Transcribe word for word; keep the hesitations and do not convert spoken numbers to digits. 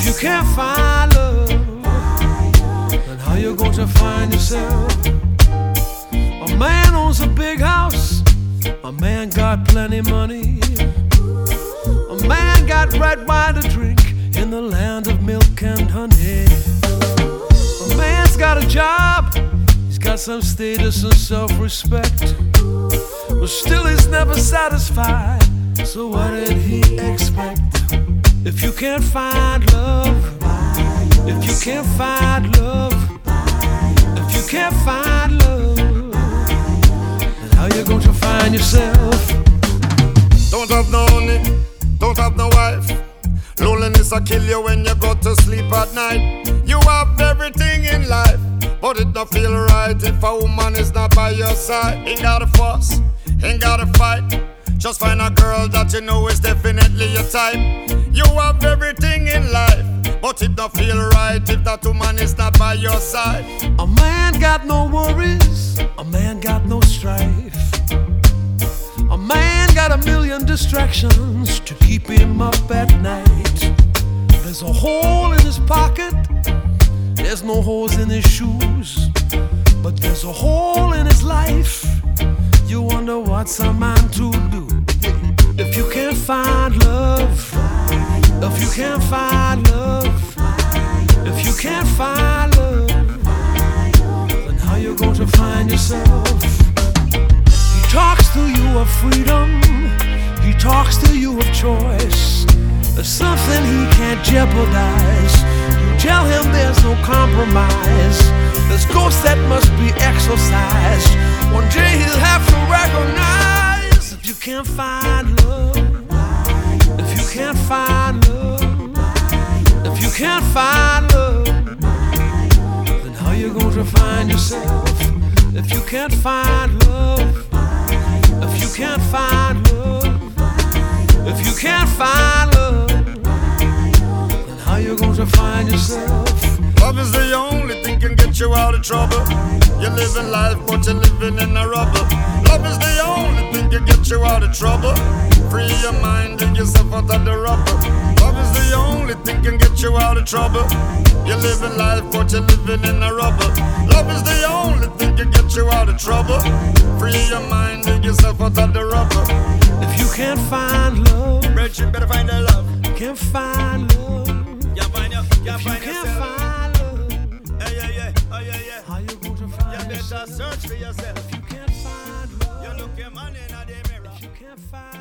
If you can't find love, then how you gonna find yourself? A man owns a big house, a man got plenty money, a man got red wine to drink in the land of milk and honey. A man's got a job, he's got some status and self-respect, but still he's never satisfied. So what did he expect? If you can't find love, if you can't find love, if you can't find love, then how you gonna find yourself? Don't have no money, don't have no wife. Loneliness will kill you when you go to sleep at night. You have everything in life, but it don't feel right if a woman is not by your side. Ain't gotta fuss, ain't gotta fight. Just find a girl that you know is definitely your type. You have everything in life, but it don't feel right if that woman is not by your side. A man got no worries, a man got no strife. A man got a million distractions to keep him up at night. There's a hole in his pocket, there's no holes in his shoes, but there's a hole in his life. You wonder what's a man to do. If you can't find love, if you can't find love, if you can't find love, then how you going to find yourself? He talks to you of freedom, he talks to you of choice. There's something he can't jeopardize. You tell him there's no compromise. There's ghosts that must be exorcised. One day he'll have to recognize. If you can't find love, if you can't find love, if you can't find love, then how you gonna find yourself? If you can't find love, if you can't find love, if you can't find love, then how you gonna find yourself? Love is the only thing can get you out of trouble. You're living life, but you're living in a rubble. Love is the only thing can get you out of trouble. Free your mind and yourself out of the rubble. Love is the only thing can get you out of trouble. You're living life, but you're living in a rubble. Love is the only thing can get you out of trouble. Free your mind and yourself out of the rubble. If you can't find love, Rich, you better find that love. Can't find love. You find your, you If you find can't yourself. find love, Hey, yeah, yeah, oh yeah, yeah. how you gonna find You better yourself? search for yourself. If you can't find love, You look your man in the mirror. if you can't find